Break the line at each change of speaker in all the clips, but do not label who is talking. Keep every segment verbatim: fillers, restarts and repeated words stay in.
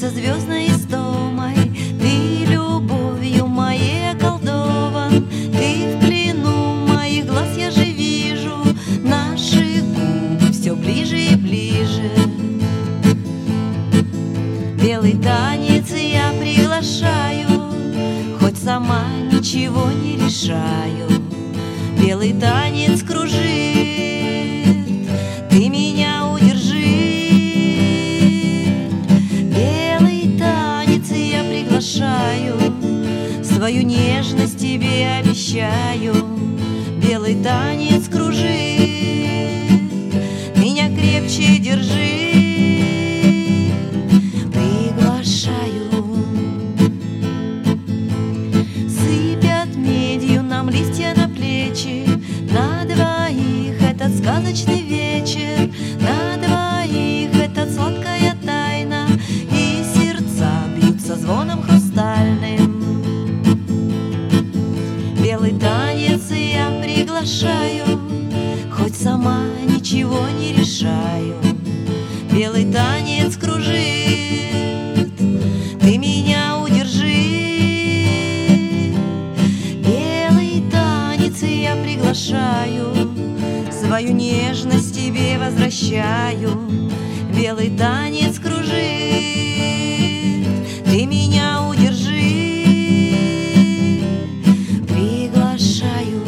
снится звездной истомой. Ты любовью моей околдован, ты в плену моих глаз, я же вижу наши губы все ближе и ближе. Белый танец я приглашаю, хоть сама ничего не решаю. Белый танец кружит, ты меня удержи. Белый танец я приглашаю, свою нежность тебе обещаю. Белый танец кружит, меня крепче держи. Приглашаю. Сыпят медью нам листья на плечи, на двоих этот сказочный вечер, на двоих этот сладкая тайна, и сердца бьются звоном хрустальным. Белый танец я приглашаю, хоть сама ничего не решаю. Белый танец кружит, ты меня удержи. Белый танец я приглашаю, свою нежность тебе возвращаю. Белый танец кружит, ты меня удержи. Приглашаю.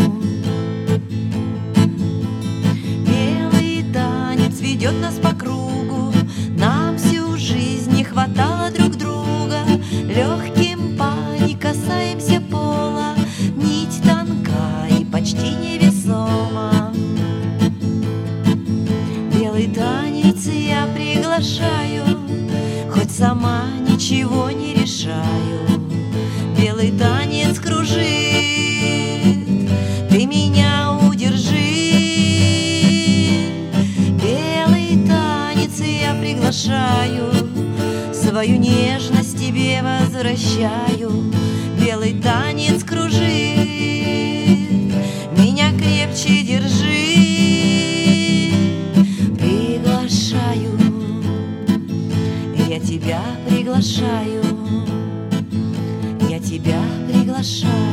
Белый танец ведет нас по кругу, нам всю жизнь не хватало друг друга. Легким пани касаемся пола, нить тонка и почти невесома. Белый танец я приглашаю, хоть сама ничего не решаю. Белый танец кружит, ты меня удержи. Белый танец я приглашаю, свою нежность тебе возвращаю. Белый танец кружит, меня крепче держи. Приглашаю, я тебя приглашаю, я тебя приглашаю.